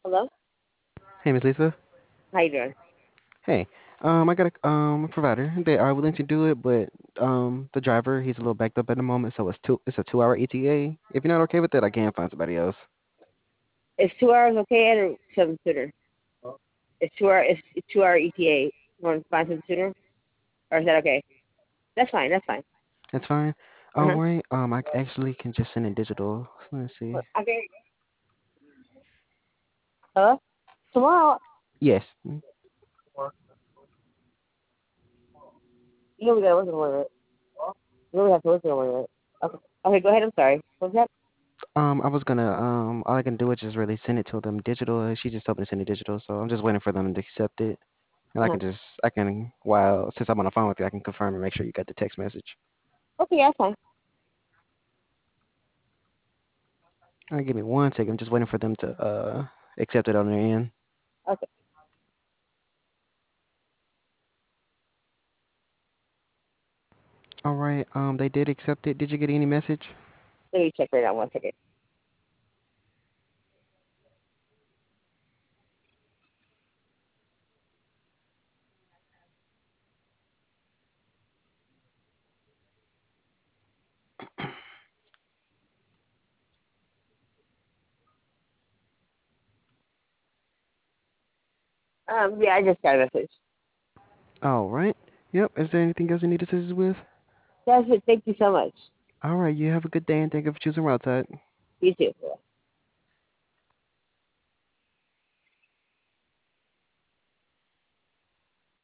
Hello? Hey, Miss Lisa. How you doing? Hey, I got a provider. They are willing to do it, but the driver he's a little backed up at the moment, so it's a 2 hour ETA. If you're not okay with it, I can find somebody else. Is 2 hours okay or something sooner? It's 2 hour ETA. You want to find something sooner? Or is that okay? That's fine, that's fine. That's fine. All Uh-huh. right. I actually can just send it digital. So let's see. Okay. Hello? Tomorrow Yes. you know we gotta work on one of it. You know we have to work on one of it. Okay. Okay, go ahead, I'm sorry. What's that? I was gonna all I can do is just really send it to them digital. She just told me to send it digital, so I'm just waiting for them to accept it, and Uh-huh. I can while since I'm on the phone with you, I can confirm and make sure you got the text message. Okay, yeah, that's fine. All right, give me 1 second. I'm just waiting for them to accept it on their end. Okay. All right. They did accept it. Did you get any message? Let me check right now 1 second. Yeah, I just got a message. All right. Yep. Is there anything else you need assistance with? That's it. Thank you so much. All right. You have a good day and thank you for choosing Route. You too.